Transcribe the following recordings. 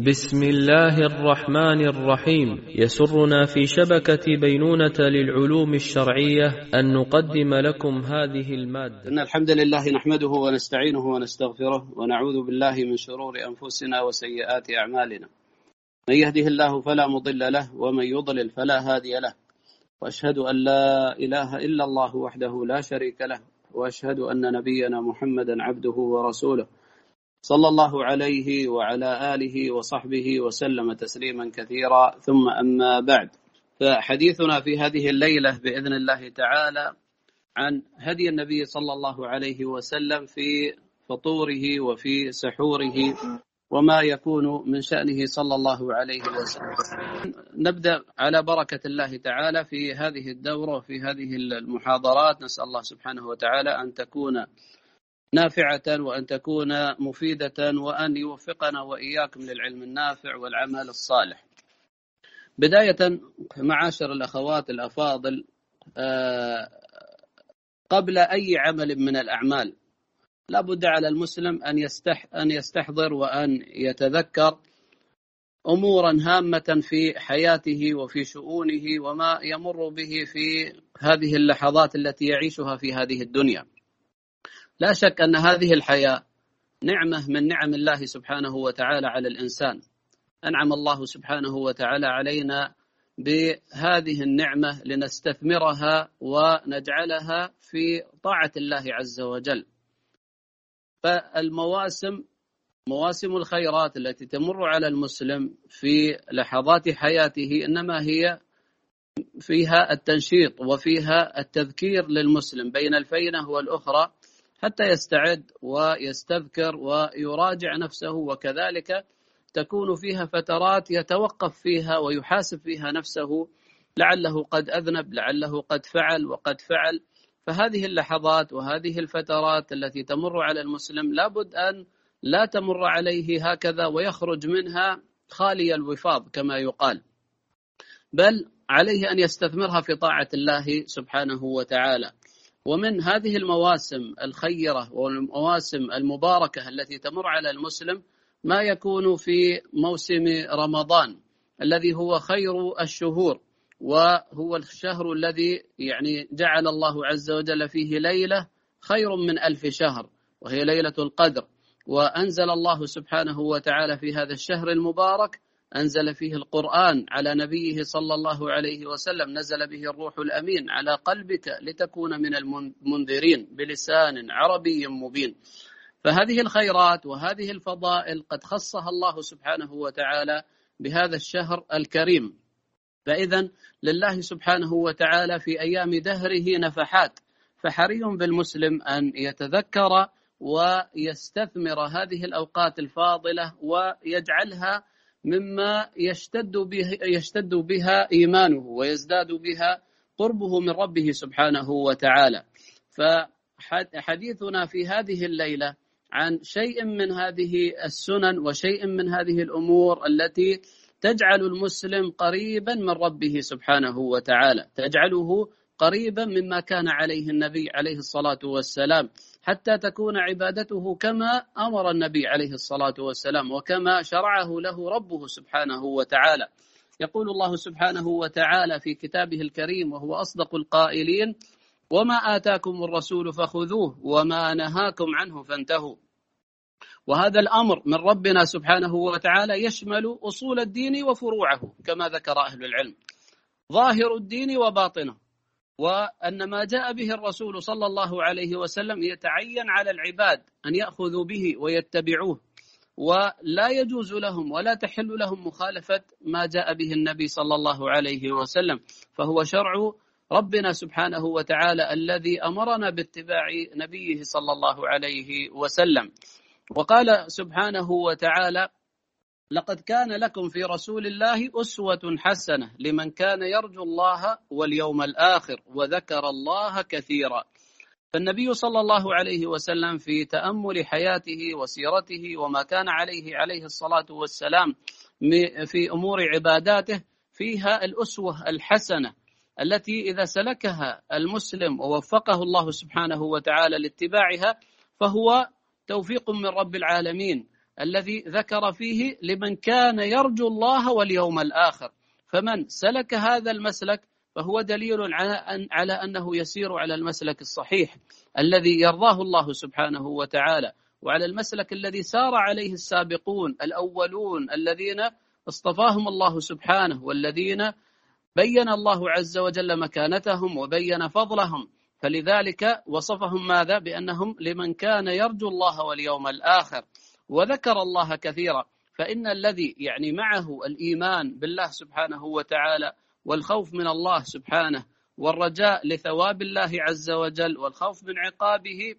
بسم الله الرحمن الرحيم. يسرنا في شبكة بينونة للعلوم الشرعية أن نقدم لكم هذه المادة. إن الحمد لله نحمده ونستعينه ونستغفره ونعوذ بالله من شرور أنفسنا وسيئات أعمالنا. من يهده الله فلا مضل له ومن يضلل فلا هادي له، وأشهد أن لا إله إلا الله وحده لا شريك له، وأشهد أن نبينا محمدا عبده ورسوله صلى الله عليه وعلى آله وصحبه وسلم تسليما كثيرا، ثم أما بعد. فحديثنا في هذه الليلة بإذن الله تعالى عن هدي النبي صلى الله عليه وسلم في فطوره وفي سحوره وما يكون من شأنه صلى الله عليه وسلم. نبدأ على بركة الله تعالى في هذه الدورة وفي هذه المحاضرات. نسأل الله سبحانه وتعالى أن تكون نافعة وأن تكون مفيدة وأن يوفقنا وإياكم للعلم النافع والعمل الصالح. بداية معاشر الأخوات الأفاضل، قبل أي عمل من الأعمال لا بد على المسلم أن يستحضر وأن يتذكر أمورا هامة في حياته وفي شؤونه وما يمر به في هذه اللحظات التي يعيشها في هذه الدنيا. لا شك أن هذه الحياة نعمة من نعم الله سبحانه وتعالى على الإنسان. أنعم الله سبحانه وتعالى علينا بهذه النعمة لنستثمرها ونجعلها في طاعة الله عز وجل. مواسم الخيرات التي تمر على المسلم في لحظات حياته إنما هي فيها التنشيط وفيها التذكير للمسلم بين الفينة والأخرى حتى يستعد ويستذكر ويراجع نفسه، وكذلك تكون فيها فترات يتوقف فيها ويحاسب فيها نفسه، لعله قد أذنب، لعله قد فعل وقد فعل. فهذه اللحظات وهذه الفترات التي تمر على المسلم لابد أن لا تمر عليه هكذا ويخرج منها خالي الوفاض كما يقال، بل عليه أن يستثمرها في طاعة الله سبحانه وتعالى. ومن هذه المواسم الخيرة والمواسم المباركة التي تمر على المسلم ما يكون في موسم رمضان الذي هو خير الشهور، وهو الشهر الذي جعل الله عز وجل فيه ليلة خير من 1000 شهر، وهي ليلة القدر. وأنزل الله سبحانه وتعالى في هذا الشهر المبارك، أنزل فيه القرآن على نبيه صلى الله عليه وسلم، نزل به الروح الأمين على قلبك لتكون من المنذرين بلسان عربي مبين. فهذه الخيرات وهذه الفضائل قد خصها الله سبحانه وتعالى بهذا الشهر الكريم. فإذن لله سبحانه وتعالى في أيام دهره نفحات، فحري بالمسلم أن يتذكر ويستثمر هذه الأوقات الفاضلة ويجعلها مما يشتد بها إيمانه ويزداد بها قربه من ربه سبحانه وتعالى. فحديثنا في هذه الليلة عن شيء من هذه السنن وشيء من هذه الأمور التي تجعل المسلم قريبا من ربه سبحانه وتعالى، تجعله قريبا مما كان عليه النبي عليه الصلاة والسلام، حتى تكون عبادته كما أمر النبي عليه الصلاة والسلام وكما شرعه له ربه سبحانه وتعالى. يقول الله سبحانه وتعالى في كتابه الكريم وهو أصدق القائلين: وما آتاكم الرسول فخذوه وما نهاكم عنه فانتهوا. وهذا الأمر من ربنا سبحانه وتعالى يشمل أصول الدين وفروعه كما ذكر أهل العلم، ظاهر الدين وباطنه، وأن ما جاء به الرسول صلى الله عليه وسلم يتعين على العباد أن يأخذوا به ويتبعوه، ولا يجوز لهم ولا تحل لهم مخالفة ما جاء به النبي صلى الله عليه وسلم، فهو شرع ربنا سبحانه وتعالى الذي أمرنا باتباع نبيه صلى الله عليه وسلم. وقال سبحانه وتعالى: لقد كان لكم في رسول الله أسوة حسنة لمن كان يرجو الله واليوم الآخر وذكر الله كثيرا. فالنبي صلى الله عليه وسلم في تأمل حياته وسيرته وما كان عليه الصلاة والسلام في أمور عباداته فيها الأسوة الحسنة التي إذا سلكها المسلم ووفقه الله سبحانه وتعالى لاتباعها فهو توفيق من رب العالمين، الذي ذكر فيه لمن كان يرجو الله واليوم الآخر، فمن سلك هذا المسلك فهو دليل على أنه يسير على المسلك الصحيح الذي يرضاه الله سبحانه وتعالى، وعلى المسلك الذي سار عليه السابقون الأولون الذين اصطفاهم الله سبحانه، والذين بين الله عز وجل مكانتهم وبين فضلهم، فلذلك وصفهم ماذا؟ بأنهم لمن كان يرجو الله واليوم الآخر، وذكر الله كثيرا. فإن الذي يعني معه الإيمان بالله سبحانه وتعالى والخوف من الله سبحانه والرجاء لثواب الله عز وجل والخوف من عقابه،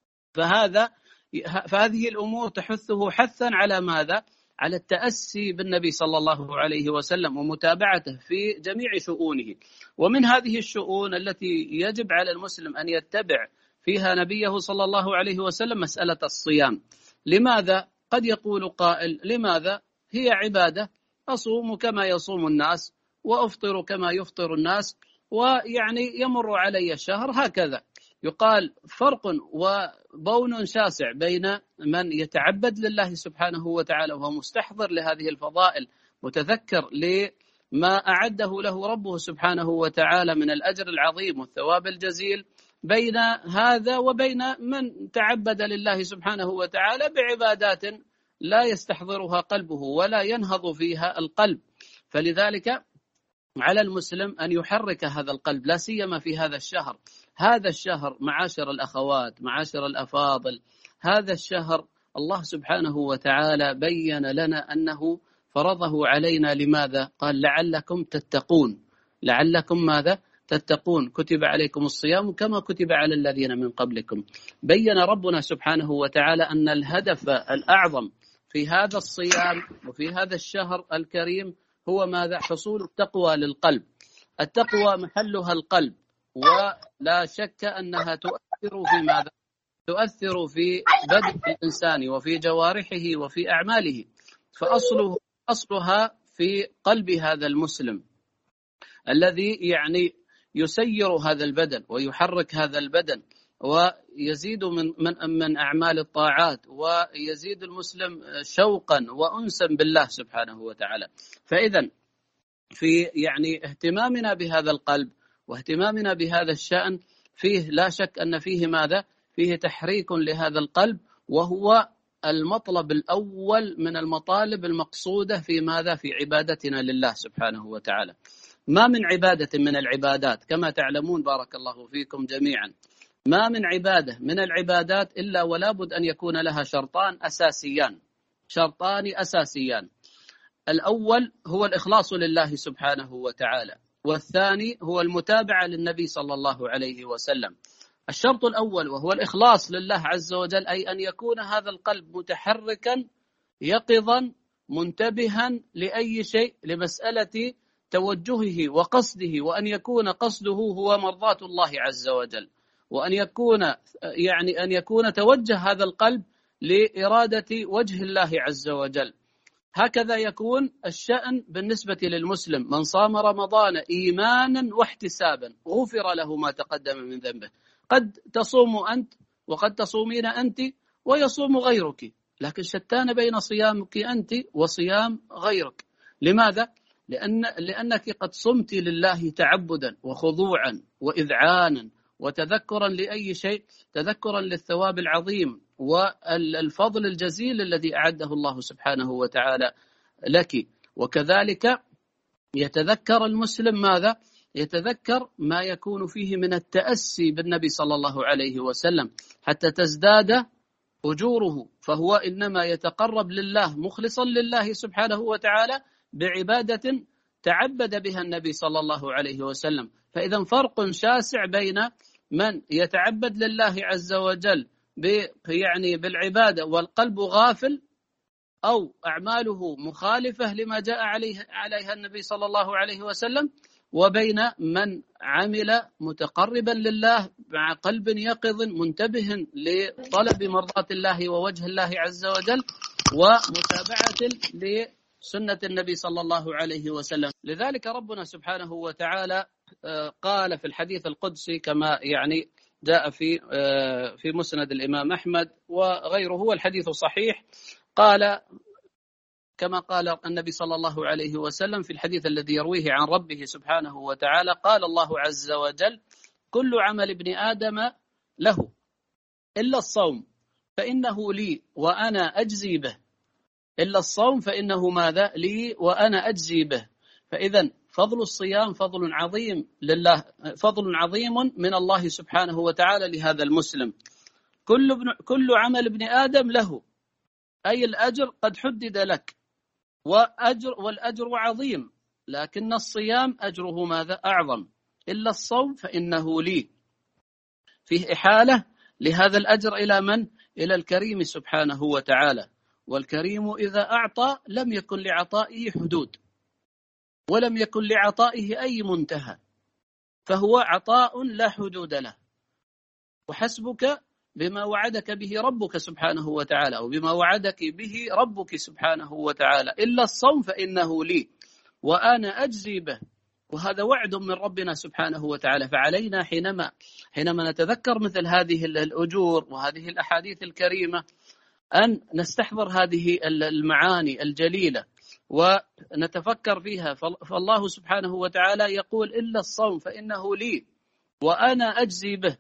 فهذه الأمور تحثه حثا على ماذا؟ على التأسي بالنبي صلى الله عليه وسلم ومتابعته في جميع شؤونه. ومن هذه الشؤون التي يجب على المسلم أن يتبع فيها نبيه صلى الله عليه وسلم مسألة الصيام. لماذا؟ قد يقول قائل: لماذا؟ هي عبادة، أصوم كما يصوم الناس وأفطر كما يفطر الناس، ويعني يمر علي الشهر هكذا. يقال فرق وبون شاسع بين من يتعبد لله سبحانه وتعالى وهو مستحضر لهذه الفضائل، متذكر لما أعده له ربه سبحانه وتعالى من الأجر العظيم والثواب الجزيل، بين هذا وبين من تعبد لله سبحانه وتعالى بعبادات لا يستحضرها قلبه ولا ينهض فيها القلب. فلذلك على المسلم أن يحرك هذا القلب، لا سيما في هذا الشهر. هذا الشهر معاشر الأخوات، معاشر الأفاضل، هذا الشهر الله سبحانه وتعالى بين لنا أنه فرضه علينا. لماذا؟ قال: لعلكم تتقون. لعلكم ماذا؟ تتقون. كتب عليكم الصيام كما كتب على الذين من قبلكم. بين ربنا سبحانه وتعالى أن الهدف الأعظم في هذا الصيام وفي هذا الشهر الكريم هو ماذا؟ حصول التقوى للقلب. التقوى محلها القلب، ولا شك أنها تؤثر في ماذا؟ تؤثر في بدن الإنسان وفي جوارحه وفي أعماله، فأصلها في قلب هذا المسلم الذي يعني يسير هذا البدن ويحرك هذا البدن ويزيد من أعمال الطاعات، ويزيد المسلم شوقا وأنسا بالله سبحانه وتعالى. فإذا في يعني اهتمامنا بهذا القلب واهتمامنا بهذا الشأن فيه لا شك أن فيه ماذا؟ فيه تحريك لهذا القلب، وهو المطلب الأول من المطالب المقصودة في ماذا؟ في عبادتنا لله سبحانه وتعالى. ما من عبادة من العبادات كما تعلمون بارك الله فيكم جميعا، ما من عبادة من العبادات إلا ولا بد أن يكون لها شرطان أساسيان. الأول هو الإخلاص لله سبحانه وتعالى، والثاني هو المتابعة للنبي صلى الله عليه وسلم. الشرط الأول وهو الإخلاص لله عز وجل، أي أن يكون هذا القلب متحركا يقظا منتبها لأي شيء، لمسألة توجهه وقصده، وأن يكون قصده هو مرضاة الله عز وجل، وأن يكون توجه هذا القلب لإرادة وجه الله عز وجل. هكذا يكون الشأن بالنسبة للمسلم. من صام رمضان إيمانا واحتسابا غفر له ما تقدم من ذنبه. قد تصوم أنت وقد تصومين أنت ويصوم غيرك، لكن شتان بين صيامك أنت وصيام غيرك. لماذا؟ لأنك قد صمت لله تعبدا وخضوعا وإذعانا وتذكرا لأي شيء، تذكرا للثواب العظيم والفضل الجزيل الذي أعده الله سبحانه وتعالى لك. وكذلك يتذكر المسلم ماذا؟ يتذكر ما يكون فيه من التأسي بالنبي صلى الله عليه وسلم حتى تزداد أجوره، فهو إنما يتقرب لله مخلصا لله سبحانه وتعالى بعبادة تعبد بها النبي صلى الله عليه وسلم. فإذا فرق شاسع بين من يتعبد لله عز وجل بالعبادة والقلب غافل، أو أعماله مخالفة لما جاء عليها النبي صلى الله عليه وسلم، وبين من عمل متقربا لله مع قلب يقظ منتبه لطلب مرضاة الله ووجه الله عز وجل ومتابعة لسنة النبي صلى الله عليه وسلم. لذلك ربنا سبحانه وتعالى قال في الحديث القدسي كما جاء في مسند الإمام أحمد وغيره، هو الحديث صحيح، قال كما قال النبي صلى الله عليه وسلم في الحديث الذي يرويه عن ربه سبحانه وتعالى، قال الله عز وجل: كل عمل ابن آدم له إلا الصوم فإنه لي وأنا أجزي به. إلا الصوم فإنه ماذا؟ لي وأنا أجزي به. فإذا فضل الصيام فضل عظيم لله، فضل عظيم من الله سبحانه وتعالى لهذا المسلم. كل عمل ابن آدم له، أي الأجر قد حدد لك، والأجر عظيم، لكن الصيام أجره ماذا؟ أعظم. إلا الصوم فإنه لي، فيه إحالة لهذا الأجر إلى من؟ إلى الكريم سبحانه وتعالى. والكريم إذا أعطى لم يكن لعطائه حدود، ولم يكن لعطائه أي منتهى، فهو عطاء لا حدود له. وحسبك بما وعدك به ربك سبحانه وتعالى، وبما وعدك به ربك سبحانه وتعالى. إلا الصوم فإنه لي وأنا أجزي به. وهذا وعد من ربنا سبحانه وتعالى. فعلينا حينما نتذكر مثل هذه الأجور وهذه الأحاديث الكريمة أن نستحضر هذه المعاني الجليلة ونتفكر فيها. فالله سبحانه وتعالى يقول: إلا الصوم فإنه لي وأنا أجزي به.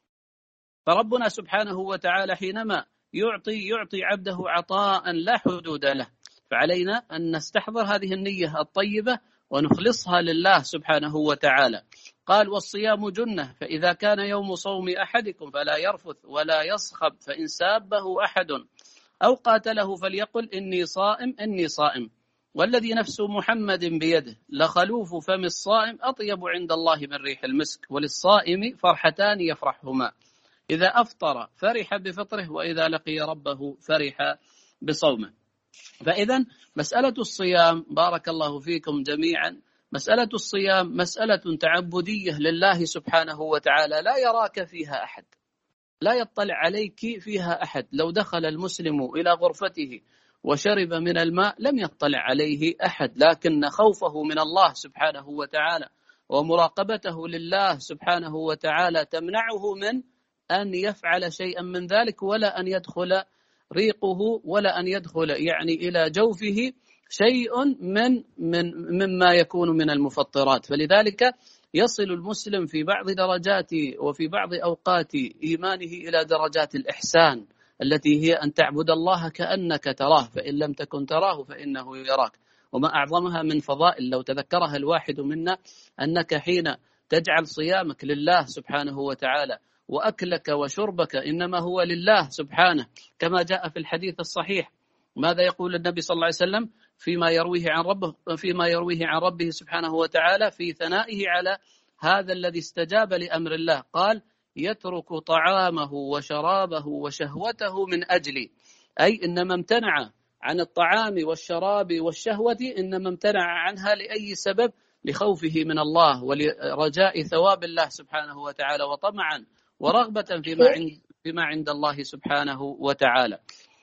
فربنا سبحانه وتعالى حينما يعطي عبده عطاء لا حدود له، فعلينا أن نستحضر هذه النية الطيبة ونخلصها لله سبحانه وتعالى. قال: والصيام جنة، فإذا كان يوم صوم أحدكم فلا يرفث ولا يصخب، فإن سابه أحد أو قاتله فليقل إني صائم إني صائم، والذي نفس محمد بيده لخلوف فم الصائم أطيب عند الله من ريح المسك، وللصائم فرحتان يفرحهما، إذا أفطر فرح بفطره، وإذا لقي ربه فرح بصومه. فإذا مسألة الصيام، بارك الله فيكم جميعا، مسألة الصيام مسألة تعبدية لله سبحانه وتعالى، لا يراك فيها أحد، لا يطلع عليك فيها أحد. لو دخل المسلم إلى غرفته وشرب من الماء لم يطلع عليه أحد، لكن خوفه من الله سبحانه وتعالى ومراقبته لله سبحانه وتعالى تمنعه من أن يفعل شيئا من ذلك، ولا أن يدخل ريقه، ولا أن يدخل يعني إلى جوفه شيء مما يكون من المفطرات. فلذلك يصل المسلم في بعض درجات وفي بعض أوقات إيمانه إلى درجات الإحسان، التي هي أن تعبد الله كأنك تراه، فإن لم تكن تراه فإنه يراك. وما أعظمها من فضائل لو تذكرها الواحد منا، أنك حين تجعل صيامك لله سبحانه وتعالى، وأكلك وشربك إنما هو لله سبحانه، كما جاء في الحديث الصحيح. ماذا يقول النبي صلى الله عليه وسلم فيما يرويه عن ربه سبحانه وتعالى في ثنائه على هذا الذي استجاب لأمر الله؟ قال: يترك طعامه وشرابه وشهوته من أجلي، أي إنما امتنع عن الطعام والشراب والشهوة، إنما امتنع عنها لأي سبب؟ لخوفه من الله ولرجاء ثواب الله سبحانه وتعالى، وطمعا ورغبة فيما عند الله سبحانه وتعالى.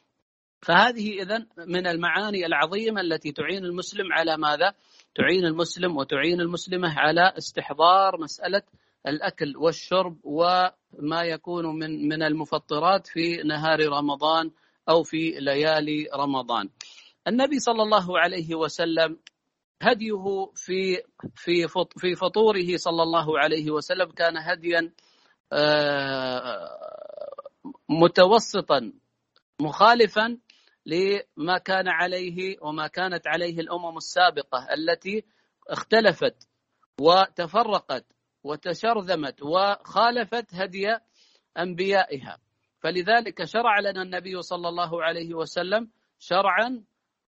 فهذه إذن من المعاني العظيمة التي تعين المسلم على ماذا؟ تعين المسلم وتعين المسلمة على استحضار مسألة الأكل والشرب وما يكون من المفطرات في نهار رمضان أو في ليالي رمضان. النبي صلى الله عليه وسلم هديه في فطوره صلى الله عليه وسلم كان هديا متوسطا مخالفا لما كان عليه وما كانت عليه الأمم السابقة التي اختلفت وتفرقت وتشرذمت وخالفت هدي أنبيائها. فلذلك شرع لنا النبي صلى الله عليه وسلم شرعا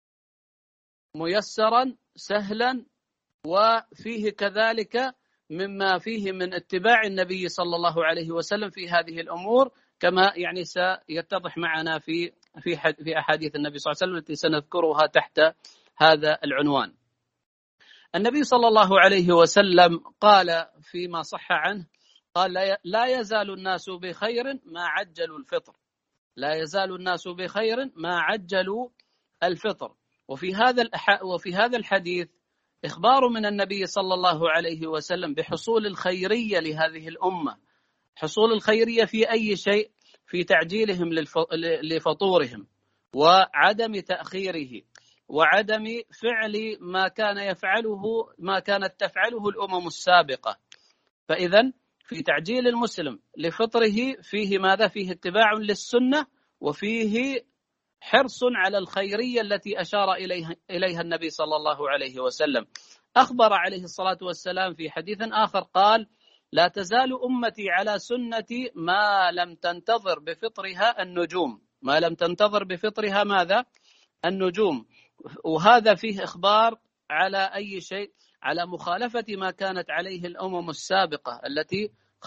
ميسرا سهلا، وفيه كذلك مما فيه من اتباع النبي صلى الله عليه وسلم في هذه الأمور، كما يعني سيتضح معنا في أحاديث النبي صلى الله عليه وسلم التي سنذكرها تحت هذا العنوان. النبي صلى الله عليه وسلم قال فيما صح عنه، قال: لا يزال الناس بخير ما عجلوا الفطر، لا يزال الناس بخير ما عجلوا الفطر. وفي هذا الحديث إخبار من النبي صلى الله عليه وسلم بحصول الخيرية لهذه الأمة. حصول الخيرية في أي شيء؟ في تعجيلهم لفطورهم، وعدم تأخيره وعدم فعل ما كانت تفعله الأمم السابقة. فإذا في تعجيل المسلم لفطره فيه ماذا؟ فيه اتباع للسنة، وفيه حرص على الخيرية التي أشار إليها النبي صلى الله عليه وسلم. أخبر عليه الصلاة والسلام في حديث آخر قال: لا تزال أمتي على سنتي ما لم تنتظر بفطرها النجوم. ما لم تنتظر بفطرها ماذا؟ النجوم. وهذا فيه إخبار على أي شيء؟ على مخالفة ما كانت عليه الأمم السابقة التي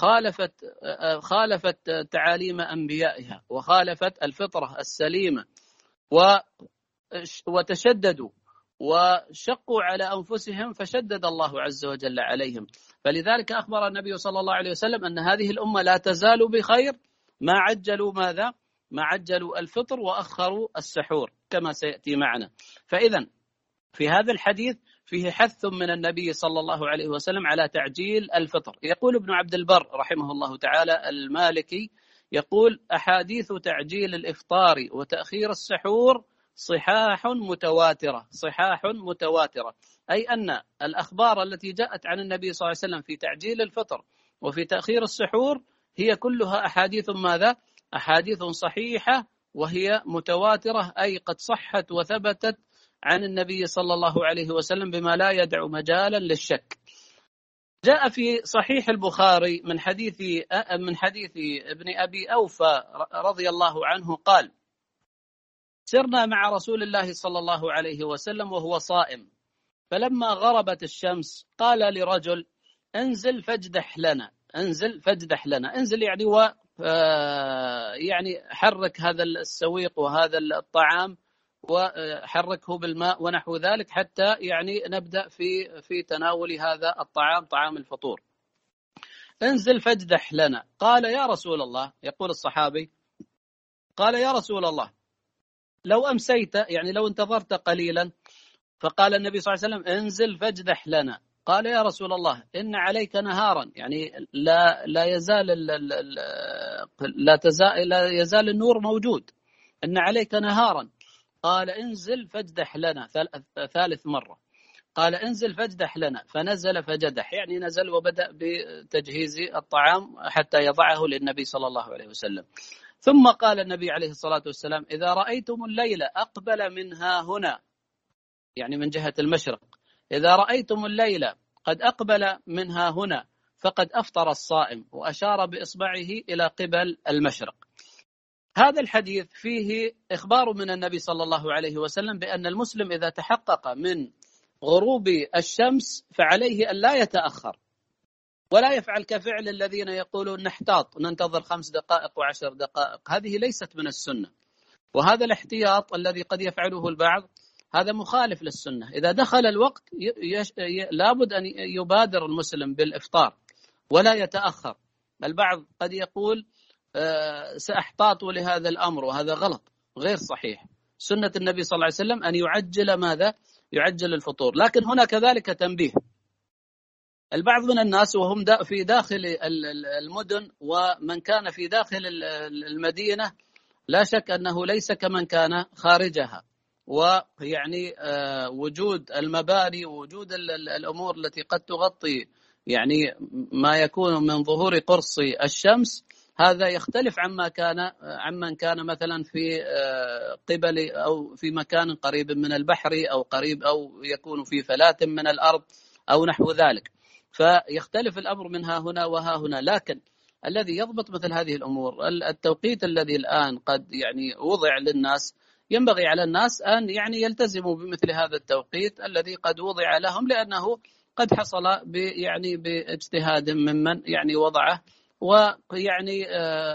خالفت تعاليم أنبيائها وخالفت الفطرة السليمة وتشددوا وشقوا على أنفسهم فشدد الله عز وجل عليهم. فلذلك أخبر النبي صلى الله عليه وسلم أن هذه الأمة لا تزال بخير ما عجلوا ماذا؟ ما عجلوا الفطر وأخروا السحور كما سيأتي معنا. فإذا في هذا الحديث فيه حث من النبي صلى الله عليه وسلم على تعجيل الفطر. يقول ابن عبد البر رحمه الله تعالى المالكي، يقول: أحاديث تعجيل الإفطار وتأخير السحور صحاح متواترة. صحاح متواترة أي أن الأخبار التي جاءت عن النبي صلى الله عليه وسلم في تعجيل الفطر وفي تأخير السحور هي كلها أحاديث ماذا؟ أحاديث صحيحة وهي متواترة، أي قد صحت وثبتت عن النبي صلى الله عليه وسلم بما لا يدع مجالا للشك. جاء في صحيح البخاري من حديث ابن أبي أوفى رضي الله عنه قال: سرنا مع رسول الله صلى الله عليه وسلم وهو صائم، فلما غربت الشمس قال لرجل: انزل فاجدح لنا. انزل فاجدح لنا، انزل يعني يعني حرك هذا السويق وهذا الطعام وحركه بالماء ونحو ذلك حتى يعني نبدأ في تناول هذا الطعام، طعام الفطور. انزل فاجدح لنا. قال: يا رسول الله، يقول الصحابي، قال: يا رسول الله، لو أمسيت، يعني لو انتظرت قليلا. فقال النبي صلى الله عليه وسلم: انزل فاجدح لنا. قال: يا رسول الله، إن عليك نهارا، يعني لا يزال النور موجود، إن عليك نهارا. قال: انزل فاجدح لنا. ثالث مرة قال: انزل فاجدح لنا. فنزل فجدح، يعني نزل وبدأ بتجهيز الطعام حتى يضعه للنبي صلى الله عليه وسلم. ثم قال النبي عليه الصلاة والسلام: إذا رأيتم الليل أقبل منها هنا، يعني من جهة المشرق، إذا رأيتم الليل قد أقبل منها هنا فقد أفطر الصائم، وأشار بإصبعه إلى قبل المشرق. هذا الحديث فيه إخبار من النبي صلى الله عليه وسلم بأن المسلم إذا تحقق من غروب الشمس فعليه أن لا يتأخر ولا يفعل كفعل الذين يقولون نحتاط، ننتظر 5 دقائق و10 دقائق. هذه ليست من السنة، وهذا الاحتياط الذي قد يفعله البعض هذا مخالف للسنة. إذا دخل الوقت لابد أن يبادر المسلم بالإفطار ولا يتأخر. البعض قد يقول سأحتاط لهذا الأمر، وهذا غلط غير صحيح. سنة النبي صلى الله عليه وسلم أن يعجل ماذا؟ يعجل الفطور. لكن هنا كذلك تنبيه: البعض من الناس وهم في داخل المدن ومن كان في داخل المدينة لا شك أنه ليس كمن كان خارجها، ويعني وجود المباني ووجود الأمور التي قد تغطي يعني ما يكون من ظهور قرص الشمس، هذا يختلف عمن كان مثلا في قبل أو في مكان قريب من البحر أو قريب أو يكون في فلاة من الأرض أو نحو ذلك، فيختلف الأمر من ها هنا وها هنا. لكن الذي يضبط مثل هذه الأمور التوقيت الذي الآن قد يعني وضع للناس، ينبغي على الناس أن يعني يلتزموا بمثل هذا التوقيت الذي قد وضع لهم، لأنه قد حصل يعني باجتهاد ممن يعني وضعه ويعني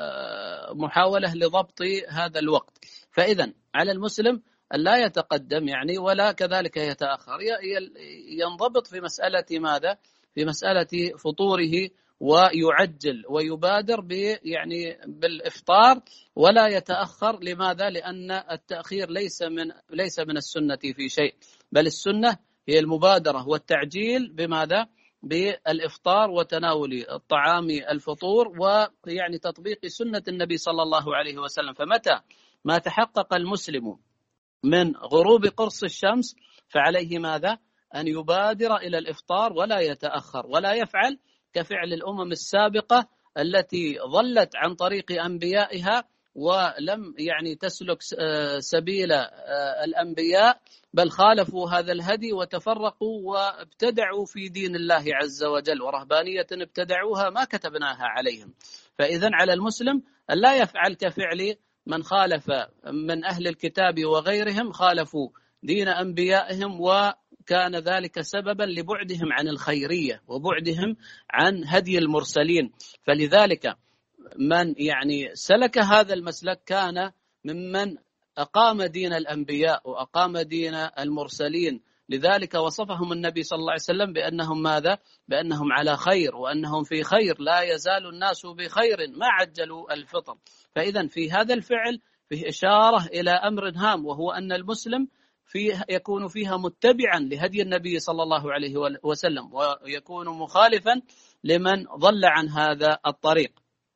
محاولة لضبط هذا الوقت. فإذا على المسلم أن لا يتقدم يعني ولا كذلك يتأخر، ينضبط في مسألة ماذا؟ في مسألة فطوره، ويعجل ويبادر يعني بالإفطار ولا يتأخر. لماذا؟ لأن التأخير ليس من السنة في شيء، بل السنة هي المبادرة والتعجيل بماذا؟ بالإفطار وتناول الطعام الفطور، ويعني تطبيق سنة النبي صلى الله عليه وسلم. فمتى ما تحقق المسلم من غروب قرص الشمس فعليه ماذا؟ أن يبادر إلى الإفطار ولا يتأخر، ولا يفعل كفعل الأمم السابقة التي ظلت عن طريق أنبيائها ولم تسلك سبيل الأنبياء، بل خالفوا هذا الهدي وتفرقوا وابتدعوا في دين الله عز وجل، ورهبانية ابتدعوها ما كتبناها عليهم. فإذا على المسلم أن لا يفعل كفعل من خالف من أهل الكتاب وغيرهم، خالفوا دين أنبيائهم، وكان ذلك سببا لبعدهم عن الخيرية وبعدهم عن هدي المرسلين. فلذلك من سلك هذا المسلك كان ممن أقام دين الأنبياء وأقام دين المرسلين. لذلك وصفهم النبي صلى الله عليه وسلم بأنهم ماذا؟ بأنهم على خير وأنهم في خير، لا يزال الناس بخير ما عجلوا الفطر. فإذا في هذا الفعل فيه إشارة إلى أمر هام، وهو أن المسلم يكون فيها متبعا لهدي النبي صلى الله عليه وسلم، ويكون مخالفا لمن ضل عن هذا الطريق.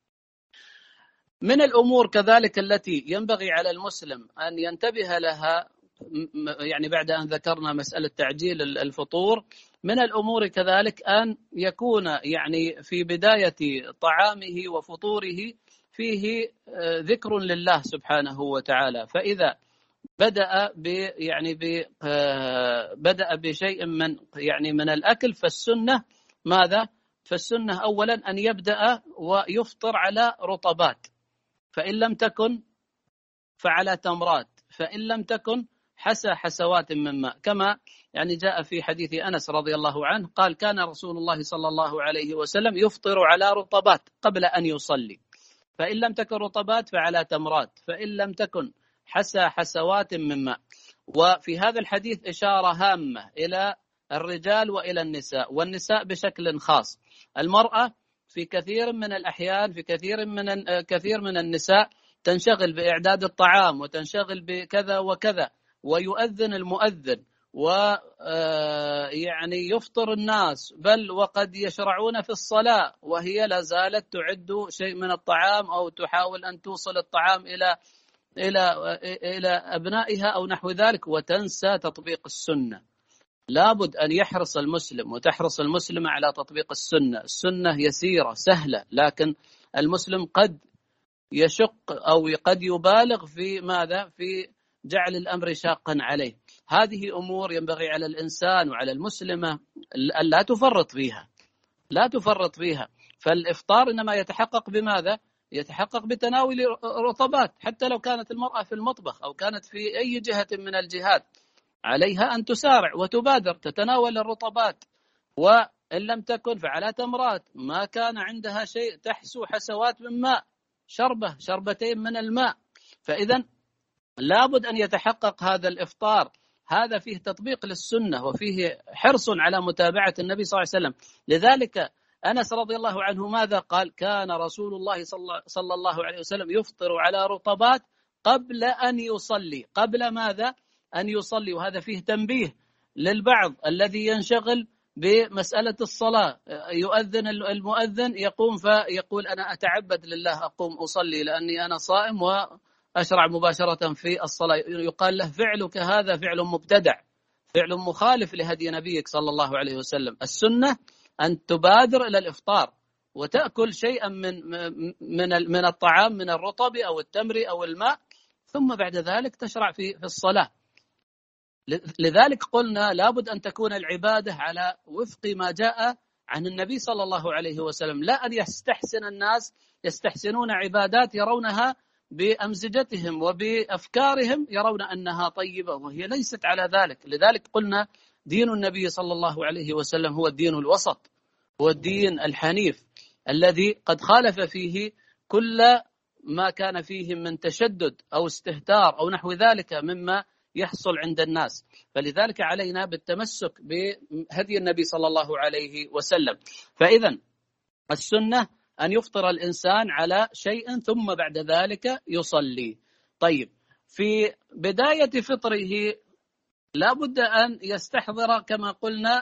من الأمور كذلك التي ينبغي على المسلم أن ينتبه لها، بعد أن ذكرنا مسألة تعجيل الفطور، من الأمور كذلك أن يكون في بداية طعامه وفطوره فيه ذكر لله سبحانه وتعالى. فإذا بدأ بشيء من الأكل، فالسنة ماذا؟ فالسنة أولا أن يبدأ ويفطر على رطبات، فإن لم تكن فعلى تمرات، فإن لم تكن حسوات من ماء، كما جاء في حديث أنس رضي الله عنه قال: كان رسول الله صلى الله عليه وسلم يفطر على رطبات قبل أن يصلي، فإن لم تكن رطبات فعلى تمرات، فإن لم تكن حسوات من ماء. وفي هذا الحديث إشارة هامة إلى الرجال وإلى النساء، والنساء بشكل خاص. المرأة في كثير من الأحيان، في كثير من النساء تنشغل بإعداد الطعام وتنشغل بكذا وكذا، ويؤذن المؤذن يفطر الناس، بل وقد يشرعون في الصلاة وهي لا زالت تعد شيء من الطعام أو تحاول أن توصل الطعام إلى أبنائها أو نحو ذلك، وتنسى تطبيق السنة. لابد أن يحرص المسلم وتحرص المسلمة على تطبيق السنة. السنة يسيرة سهلة، لكن المسلم قد يشق أو قد يبالغ في ماذا؟ في جعل الأمر شاقا عليه. هذه أمور ينبغي على الإنسان وعلى المسلمة أن لا تفرط فيها. فالإفطار إنما يتحقق بماذا؟ يتحقق بتناول رطبات، حتى لو كانت المرأة في المطبخ أو كانت في أي جهة من الجهات، عليها أن تسارع وتبادر تتناول الرطبات، وإن لم تكن فعلى تمرات، ما كان عندها شيء تحسو حسوات من ماء، شربتين من الماء. فإذا لابد أن يتحقق هذا الإفطار. هذا فيه تطبيق للسنة وفيه حرص على متابعة النبي صلى الله عليه وسلم. لذلك أنس رضي الله عنه ماذا قال؟ كان رسول الله صلى الله عليه وسلم يفطر على رطبات قبل أن يصلي. قبل ماذا؟ أن يصلي. وهذا فيه تنبيه للبعض الذي ينشغل بمسألة الصلاة، يؤذن المؤذن يقوم فيقول: أنا أتعبد لله، أقوم أصلي لأني أنا صائم، وأشرع مباشرة في الصلاة. يقال له: فعلك هذا فعل مبتدع، فعل مخالف لهدي نبيك صلى الله عليه وسلم. السنة أن تبادر إلى الإفطار وتأكل شيئا من الطعام، من الرطب أو التمر أو الماء، ثم بعد ذلك تشرع في الصلاة. لذلك قلنا لابد أن تكون العبادة على وفق ما جاء عن النبي صلى الله عليه وسلم، لا أن يستحسن الناس يستحسنون عبادات يرونها بأمزجتهم وبأفكارهم، يرون أنها طيبة وهي ليست على ذلك. لذلك قلنا دين النبي صلى الله عليه وسلم هو الدين الوسط، هو الدين الحنيف الذي قد خالف فيه كل ما كان فيه من تشدد أو استهتار أو نحو ذلك مما يحصل عند الناس. فلذلك علينا بالتمسك بهدي النبي صلى الله عليه وسلم. فإذا السنة أن يفطر الإنسان على شيء ثم بعد ذلك يصلي. طيب، في بداية فطره لا بد أن يستحضر كما قلنا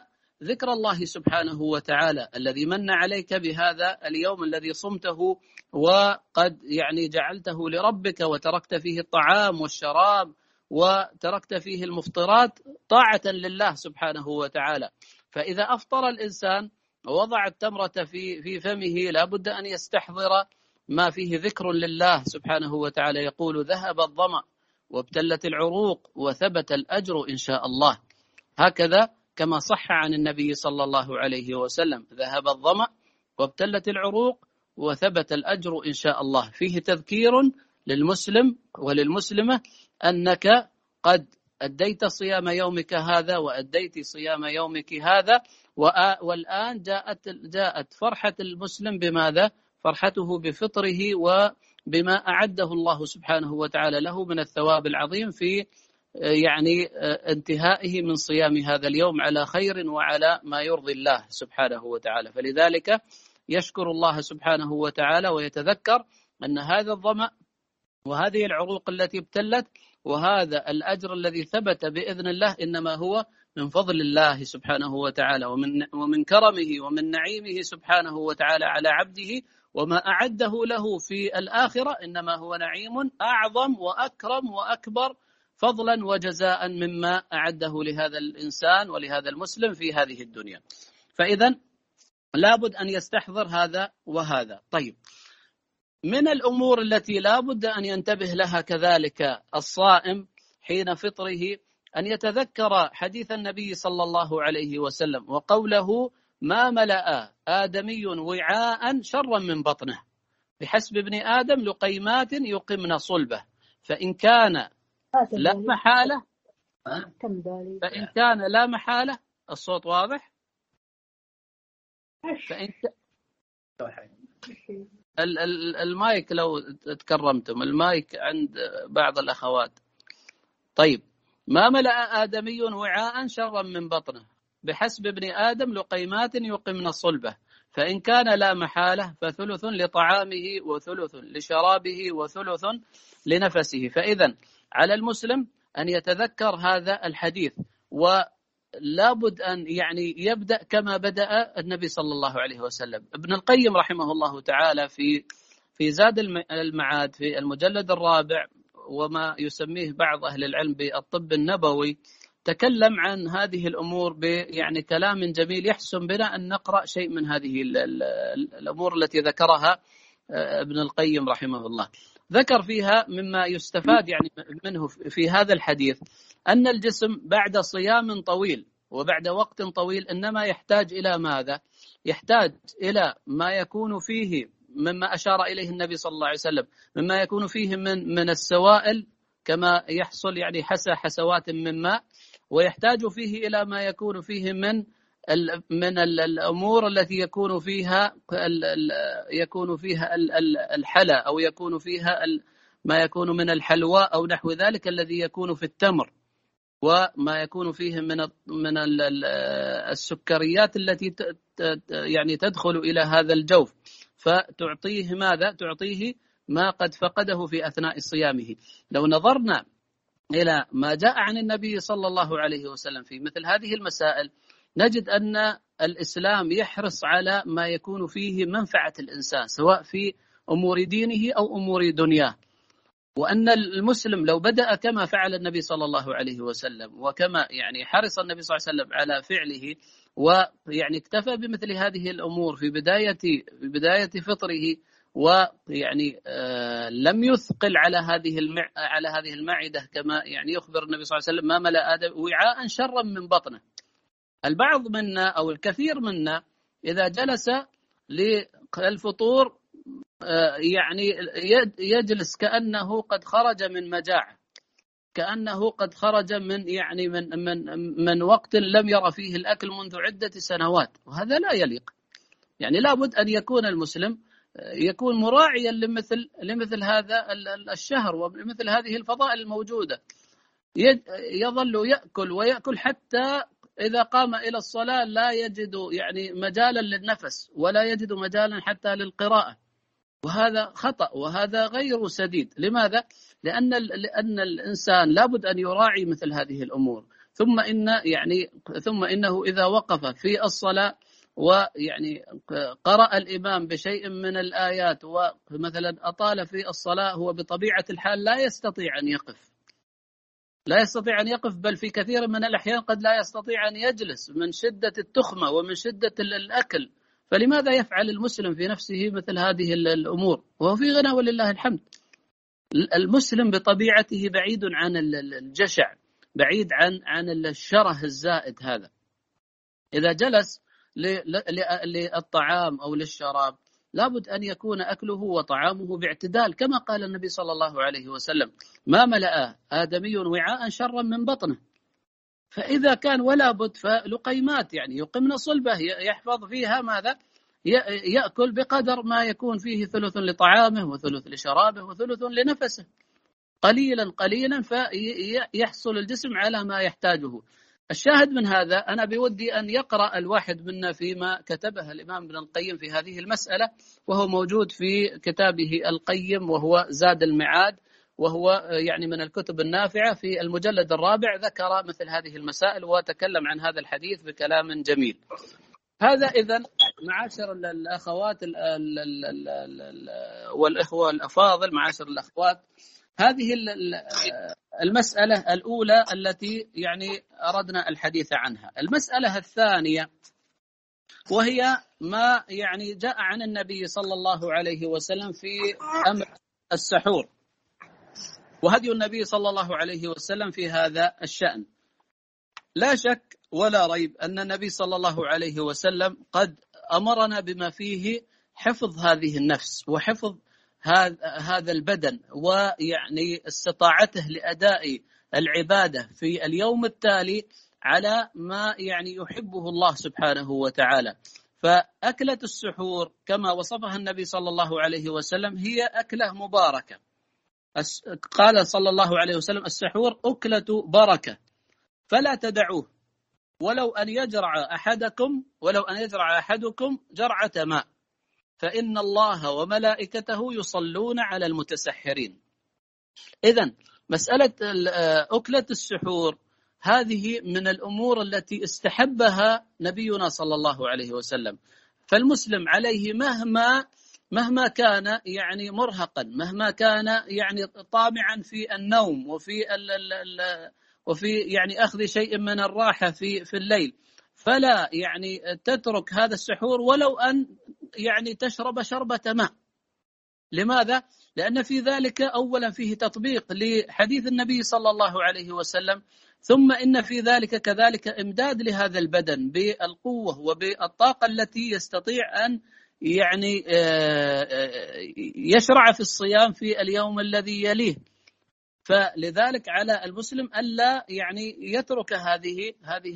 ذكر الله سبحانه وتعالى الذي من عليك بهذا اليوم الذي صمته وقد يعني جعلته لربك، وتركت فيه الطعام والشراب وتركت فيه المفطرات طاعة لله سبحانه وتعالى. فإذا أفطر الإنسان ووضع التمرة في فمه لابد أن يستحضر ما فيه ذكر لله سبحانه وتعالى، يقول ذهب الظمأ وابتلت العروق وثبت الأجر إن شاء الله. هكذا كما صح عن النبي صلى الله عليه وسلم، ذهب الظمأ وابتلت العروق وثبت الأجر إن شاء الله. فيه تذكير للمسلم وللمسلمة أنك قد أديت صيام يومك هذا وأديت صيام يومك هذا، والآن جاءت فرحة المسلم بماذا؟ فرحته بفطره وبما أعده الله سبحانه وتعالى له من الثواب العظيم في يعني انتهائه من صيام هذا اليوم على خير وعلى ما يرضي الله سبحانه وتعالى. فلذلك يشكر الله سبحانه وتعالى ويتذكر أن هذا الظمأ وهذه العروق التي ابتلت وهذا الأجر الذي ثبت بإذن الله إنما هو من فضل الله سبحانه وتعالى ومن كرمه ومن نعيمه سبحانه وتعالى على عبده، وما أعده له في الآخرة إنما هو نعيم أعظم وأكرم وأكبر فضلا وجزاء مما أعده لهذا الإنسان ولهذا المسلم في هذه الدنيا. فإذا لابد أن يستحضر هذا وهذا. طيب، من الأمور التي لابد أن ينتبه لها كذلك الصائم حين فطره أن يتذكر حديث النبي صلى الله عليه وسلم وقوله ما ملأ آدمي وعاء شرا من بطنه بحسب ابن آدم لقيمات يقمن صلبه فإن كان لا محالة الصوت واضح؟ المايك لو تكرمتم، المايك عند بعض الأخوات. طيب، ما ملأ آدمي وعاء شرا من بطنه بحسب ابن آدم لقيمات يقمن صلبه فإن كان لا محالة فثلث لطعامه وثلث لشرابه وثلث لنفسه. فإذا على المسلم أن يتذكر هذا الحديث، ولابد أن يعني يبدأ كما بدأ النبي صلى الله عليه وسلم. ابن القيم رحمه الله تعالى في زاد المعاد في المجلد الرابع وما يسميه بعض أهل العلم بالطب النبوي تكلم عن هذه الأمور يعني كلام جميل يحسن بنا أن نقرأ شيء من هذه الأمور التي ذكرها ابن القيم رحمه الله. ذكر فيها مما يستفاد يعني منه في هذا الحديث أن الجسم بعد صيام طويل وبعد وقت طويل إنما يحتاج إلى ماذا؟ يحتاج إلى ما يكون فيه مما أشار إليه النبي صلى الله عليه وسلم مما يكون فيه من السوائل كما يحصل يعني حسوات من ماء، ويحتاج فيه إلى ما يكون فيه من الأمور التي يكون فيها الحلى أو يكون فيها ما يكون من الحلوى أو نحو ذلك الذي يكون في التمر، وما يكون فيه من السكريات التي يعني تدخل إلى هذا الجوف، فتعطيه ماذا؟ تعطيه ما قد فقده في أثناء صيامه. لو نظرنا إلى ما جاء عن النبي صلى الله عليه وسلم في مثل هذه المسائل نجد أن الإسلام يحرص على ما يكون فيه منفعة الإنسان سواء في أمور دينه أو أمور دنياه، وأن المسلم لو بدأ كما فعل النبي صلى الله عليه وسلم وكما يعني حرص النبي صلى الله عليه وسلم على فعله ويعني اكتفى بمثل هذه الأمور في بداية فطره ويعني لم يثقل على هذه المعدة كما يعني يخبر النبي صلى الله عليه وسلم ما ملأ آدم وعاء شرا من بطنه. البعض منا أو الكثير منا إذا جلس للفطور يعني يجلس كأنه قد خرج من مجاعة، كأنه قد خرج من يعني من وقت لم يرى فيه الأكل منذ عدة سنوات، وهذا لا يليق. يعني لابد أن يكون المسلم يكون مراعيا لمثل هذا الشهر ومثل هذه الفضائل الموجودة، يظل يأكل ويأكل حتى إذا قام إلى الصلاة لا يجد يعني مجالا للنفس ولا يجد مجالا حتى للقراءة، وهذا خطأ وهذا غير سديد. لماذا؟ لأن الإنسان لابد أن يراعي مثل هذه الأمور، ثم إنه إذا وقف في الصلاة ويعني قرأ الإمام بشيء من الآيات ومثلا أطال في الصلاة، هو بطبيعة الحال لا يستطيع أن يقف، بل في كثير من الأحيان قد لا يستطيع أن يجلس من شدة التخمة ومن شدة الأكل. فلماذا يفعل المسلم في نفسه مثل هذه الأمور وهو في غنى ولله الحمد؟ المسلم بطبيعته بعيد عن الجشع، بعيد عن الشره الزائد هذا. إذا جلس للطعام أو للشراب لابد أن يكون أكله وطعامه باعتدال، كما قال النبي صلى الله عليه وسلم: ما ملأ آدمي وعاء شرا من بطنه. فإذا كان ولا بد فلقيمات، يعني يقمن صلبه، يحفظ فيها ماذا؟ يأكل بقدر ما يكون فيه ثلث لطعامه وثلث لشرابه وثلث لنفسه، قليلا قليلا فيحصل الجسم على ما يحتاجه. الشاهد من هذا، أنا بودي أن يقرأ الواحد منا فيما كتبه الإمام ابن القيم في هذه المسألة، وهو موجود في كتابه القيم وهو زاد المعاد، وهو يعني من الكتب النافعة. في المجلد الرابع ذكر مثل هذه المسائل وتكلم عن هذا الحديث بكلام جميل. هذا إذن معاشر الأخوات والإخوة الأفاضل، معاشر الأخوات، هذه المسألة الأولى التي يعني أردنا الحديث عنها. المسألة الثانية وهي ما يعني جاء عن النبي صلى الله عليه وسلم في أمر السحور، وهدي النبي صلى الله عليه وسلم في هذا الشأن. لا شك ولا ريب أن النبي صلى الله عليه وسلم قد أمرنا بما فيه حفظ هذه النفس وحفظ هذا البدن، ويعني استطاعته لأداء العبادة في اليوم التالي على ما يعني يحبه الله سبحانه وتعالى. فأكلة السحور كما وصفها النبي صلى الله عليه وسلم هي أكلة مباركة. قال صلى الله عليه وسلم: السحور أكلة بركة فلا تدعوه، ولو أن يجرع أحدكم جرعة ماء، فإن الله وملائكته يصلون على المتسحرين. إذن مسألة أكلة السحور هذه من الأمور التي استحبها نبينا صلى الله عليه وسلم. فالمسلم عليه مهما كان يعني مرهقا، مهما كان يعني طامعا في النوم وفي يعني أخذ شيء من الراحة في الليل، فلا يعني تترك هذا السحور ولو أن يعني تشرب شربة ماء. لماذا؟ لأن في ذلك أولا فيه تطبيق لحديث النبي صلى الله عليه وسلم، ثم إن في ذلك كذلك إمداد لهذا البدن بالقوة وبالطاقة التي يستطيع أن يعني يشرع في الصيام في اليوم الذي يليه. فلذلك على المسلم ألا يعني يترك هذه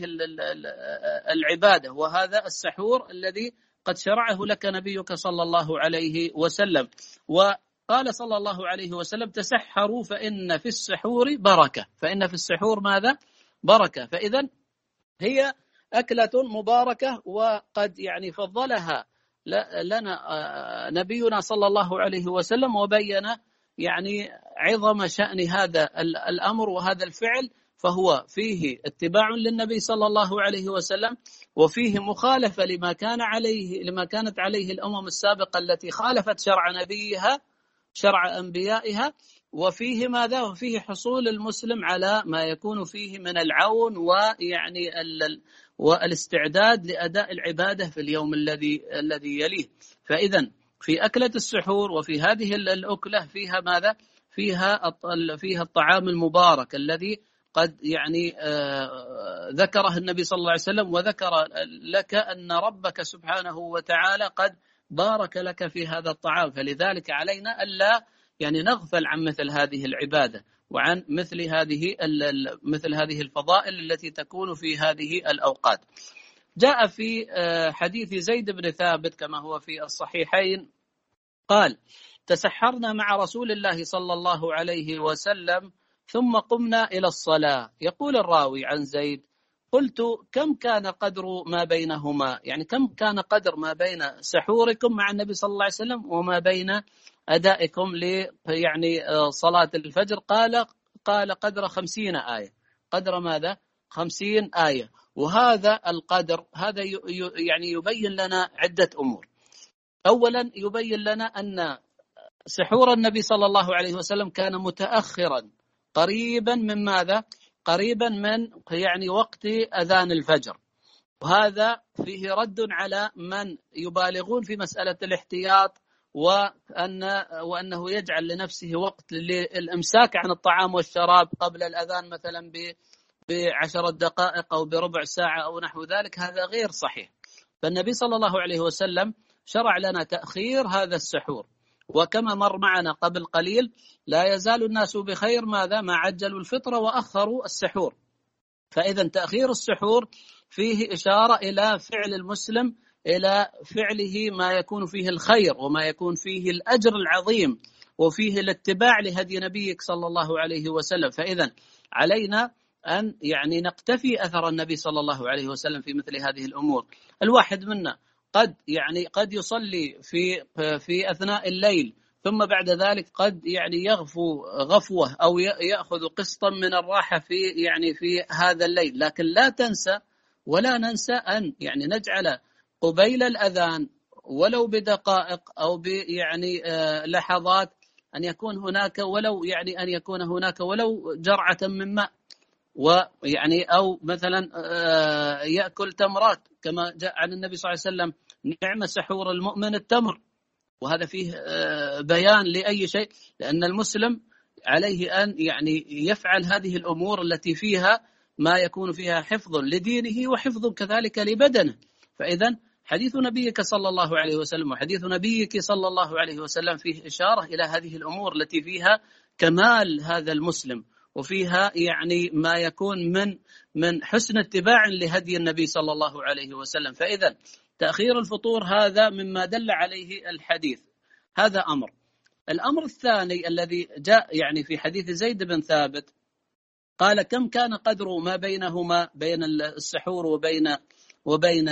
العبادة وهذا السحور الذي قد شرعه لك نبيك صلى الله عليه وسلم. وقال صلى الله عليه وسلم: تسحروا فإن في السحور بركة. فإن في السحور ماذا؟ بركة. فإذا هي أكلة مباركة، وقد يعني فضلها لنا نبينا صلى الله عليه وسلم وبين يعني عظم شأن هذا الأمر وهذا الفعل، فهو فيه اتباع للنبي صلى الله عليه وسلم، وفيه مخالفة لما كانت عليه الأمم السابقة التي خالفت شرع أنبيائها، وفيه ماذا؟ وفيه حصول المسلم على ما يكون فيه من العون ويعني والاستعداد لأداء العبادة في اليوم الذي يليه. فإذا في أكلة السحور وفي هذه الأكلة فيها ماذا؟ فيها الطعام المبارك الذي قد يعني ذكره النبي صلى الله عليه وسلم، وذكر لك أن ربك سبحانه وتعالى قد بارك لك في هذا الطعام. فلذلك علينا ألا يعني نغفل عن مثل هذه العبادة وعن مثل هذه الفضائل التي تكون في هذه الأوقات. جاء في حديث زيد بن ثابت كما هو في الصحيحين قال: تسحرنا مع رسول الله صلى الله عليه وسلم ثم قمنا إلى الصلاة. يقول الراوي عن زيد: قلت: كم كان قدر ما بينهما؟ يعني كم كان قدر ما بين سحوركم مع النبي صلى الله عليه وسلم وما بين أدائكم يعني صلاة الفجر؟ قال قدر 50 آية. قدر ماذا؟ 50 آية. وهذا القدر هذا يعني يبين لنا عدة أمور. أولا يبين لنا أن سحور النبي صلى الله عليه وسلم كان متأخرا قريبا من ماذا؟ قريبا من يعني وقت أذان الفجر، وهذا فيه رد على من يبالغون في مسألة الاحتياط وأنه يجعل لنفسه وقت للإمساك عن الطعام والشراب قبل الأذان مثلا ب10 دقائق أو بربع ساعة أو نحو ذلك. هذا غير صحيح. فالنبي صلى الله عليه وسلم شرع لنا تأخير هذا السحور، وكما مر معنا قبل قليل لا يزال الناس بخير ماذا؟ ما عجلوا الفطر وأخروا السحور. فإذا تأخير السحور فيه إشارة إلى فعل المسلم، إلى فعله ما يكون فيه الخير وما يكون فيه الأجر العظيم وفيه الاتباع لهدي نبيك صلى الله عليه وسلم. فإذا علينا أن يعني نقتفي أثر النبي صلى الله عليه وسلم في مثل هذه الأمور. الواحد منا قد يصلي في أثناء الليل، ثم بعد ذلك قد يعني يغفو غفوة أو يأخذ قسطا من الراحة في هذا الليل. لكن لا تنسى ولا ننسى أن يعني نجعل قبيل الأذان ولو بدقائق أو يعني لحظات أن يكون هناك ولو جرعة من ماء، ويعني أو مثلا يأكل تمرات كما جاء عن النبي صلى الله عليه وسلم: نعم سحور المؤمن التمر. وهذا فيه بيان لأي شيء، لأن المسلم عليه أن يعني يفعل هذه الأمور التي فيها ما يكون فيها حفظ لدينه وحفظ كذلك لبدنه. فإذا حديث نبيك صلى الله عليه وسلم وحديث نبيك صلى الله عليه وسلم فيه إشارة إلى هذه الأمور التي فيها كمال هذا المسلم، وفيها يعني ما يكون من حسن اتباع لهدي النبي صلى الله عليه وسلم. فإذا تأخير الفطور هذا مما دل عليه الحديث. هذا أمر. الأمر الثاني الذي جاء يعني في حديث زيد بن ثابت، قال: كم كان قدر ما بينهما بين السحور وبين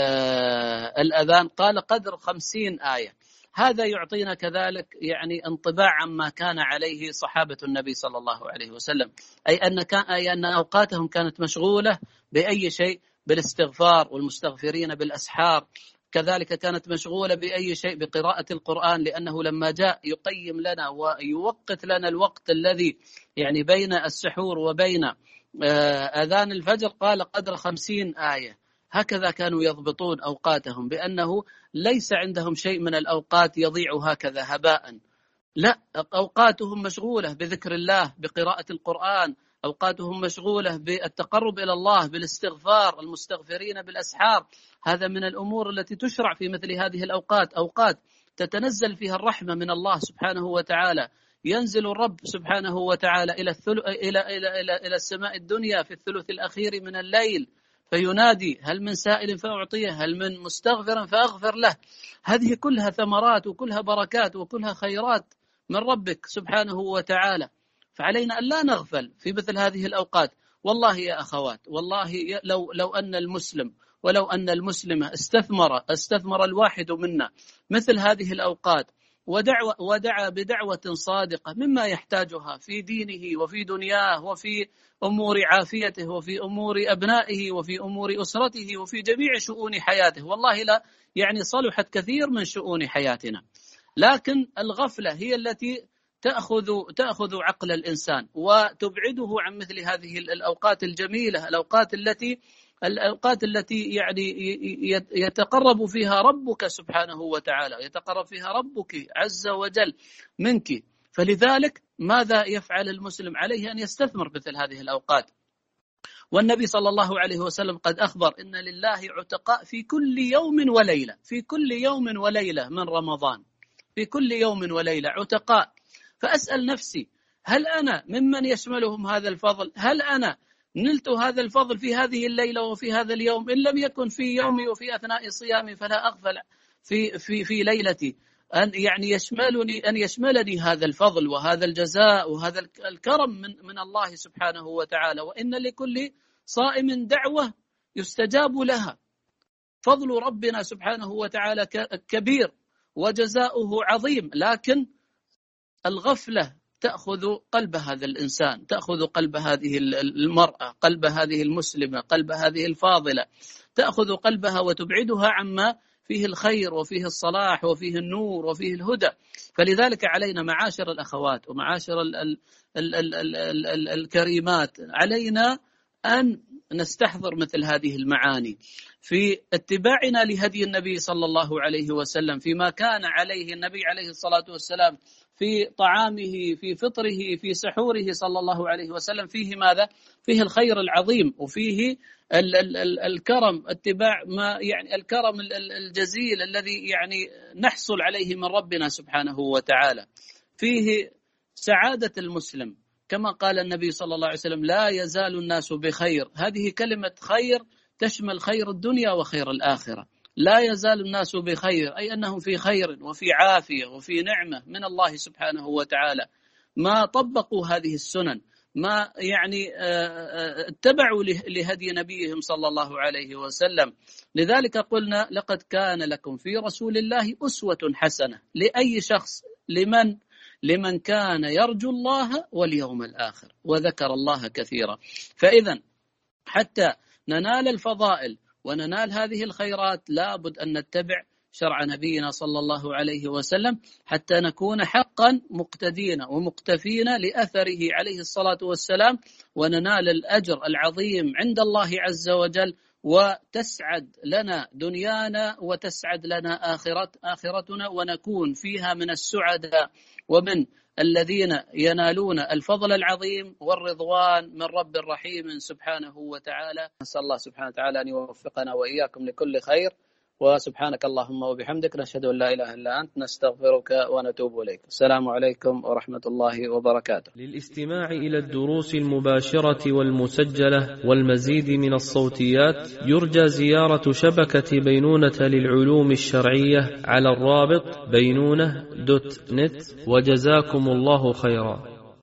الأذان؟ قال: قدر 50 آية. هذا يعطينا كذلك يعني انطباع عما كان عليه صحابة النبي صلى الله عليه وسلم، أي أن أوقاتهم كانت مشغولة بأي شيء؟ بالاستغفار، والمستغفرين بالأسحار. كذلك كانت مشغولة بأي شيء؟ بقراءة القرآن، لأنه لما جاء يقيم لنا ويوقت لنا الوقت الذي يعني بين السحور وبين أذان الفجر قال: قدر 50 آية. هكذا كانوا يضبطون أوقاتهم، بأنه ليس عندهم شيء من الأوقات يضيع هكذا هباء، لا، أوقاتهم مشغولة بذكر الله، بقراءة القرآن، أوقاتهم مشغولة بالتقرب إلى الله، بالاستغفار، المستغفرين بالأسحار. هذا من الأمور التي تشرع في مثل هذه الأوقات، أوقات تتنزل فيها الرحمة من الله سبحانه وتعالى. ينزل الرب سبحانه وتعالى إلى السماء الدنيا في الثلث الأخير من الليل، فينادي: هل من سائل فأعطيه، هل من مستغفر فأغفر له. هذه كلها ثمرات وكلها بركات وكلها خيرات من ربك سبحانه وتعالى. فعلينا أن لا نغفل في مثل هذه الأوقات. والله يا أخوات، والله لو أن المسلم ولو أن المسلمة استثمر الواحد منا مثل هذه الأوقات ودعا بدعوة صادقة مما يحتاجها في دينه وفي دنياه وفي أمور عافيته وفي أمور أبنائه وفي أمور أسرته وفي جميع شؤون حياته، والله لا يعني صلحت كثير من شؤون حياتنا. لكن الغفلة هي التي تأخذ عقل الإنسان وتبعده عن مثل هذه الأوقات الجميلة، الأوقات التي يعني يتقرب فيها ربك سبحانه وتعالى، يتقرب فيها ربك عز وجل منك. فلذلك ماذا يفعل المسلم؟ عليه أن يستثمر مثل هذه الأوقات. والنبي صلى الله عليه وسلم قد أخبر: إن لله عتقاء في كل يوم وليلة، في كل يوم وليلة من رمضان، في كل يوم وليلة عتقاء. فأسأل نفسي: هل أنا ممن يشملهم هذا الفضل؟ هل أنا نلت هذا الفضل في هذه الليلة وفي هذا اليوم؟ إن لم يكن في يومي وفي أثناء صيامي فلا أغفل في ليلتي أن يشملني هذا الفضل وهذا الجزاء وهذا الكرم من الله سبحانه وتعالى. وإن لكل صائم دعوة يستجاب لها. فضل ربنا سبحانه وتعالى كبير وجزاؤه عظيم، لكن الغفلة تأخذ قلب هذا الإنسان، تأخذ قلب هذه المرأة، قلب هذه المسلمة، قلب هذه الفاضلة، تأخذ قلبها وتبعدها عما فيه الخير وفيه الصلاح وفيه النور وفيه الهدى. فلذلك علينا معاشر الأخوات ومعاشر الكريمات، علينا أن نستحضر مثل هذه المعاني في اتباعنا لهدي النبي صلى الله عليه وسلم، فيما كان عليه النبي عليه الصلاة والسلام في طعامه، في فطره، في سحوره صلى الله عليه وسلم. فيه ماذا؟ فيه الخير العظيم، وفيه الكرم، اتباع ما يعني الكرم الجزيل الذي يعني نحصل عليه من ربنا سبحانه وتعالى. فيه سعادة المسلم، كما قال النبي صلى الله عليه وسلم: لا يزال الناس بخير. هذه كلمة خير تشمل خير الدنيا وخير الآخرة. لا يزال الناس بخير، أي أنهم في خير وفي عافية وفي نعمة من الله سبحانه وتعالى، ما طبقوا هذه السنن، ما يعني اتبعوا لهدي نبيهم صلى الله عليه وسلم. لذلك قلنا: لقد كان لكم في رسول الله أسوة حسنة لأي شخص، لمن كان يرجو الله واليوم الآخر وذكر الله كثيرا. فإذا حتى ننال الفضائل وننال هذه الخيرات لابد أن نتبع شرع نبينا صلى الله عليه وسلم، حتى نكون حقا مقتدين ومقتفين لأثره عليه الصلاة والسلام، وننال الأجر العظيم عند الله عز وجل، وتسعد لنا دنيانا وتسعد لنا آخرتنا، ونكون فيها من السعداء ومن الذين ينالون الفضل العظيم والرضوان من رب رحيم سبحانه وتعالى. نسأل الله سبحانه وتعالى أن يوفقنا وإياكم لكل خير، وسبحانك اللهم وبحمدك، نشهد أن لا إله إلا أنت، نستغفرك ونتوب إليك. السلام عليكم ورحمة الله وبركاته. للاستماع إلى الدروس المباشرة والمسجلة والمزيد من الصوتيات يرجى زيارة شبكة بينونة للعلوم الشرعية على الرابط بينونة.net. وجزاكم الله خيرا.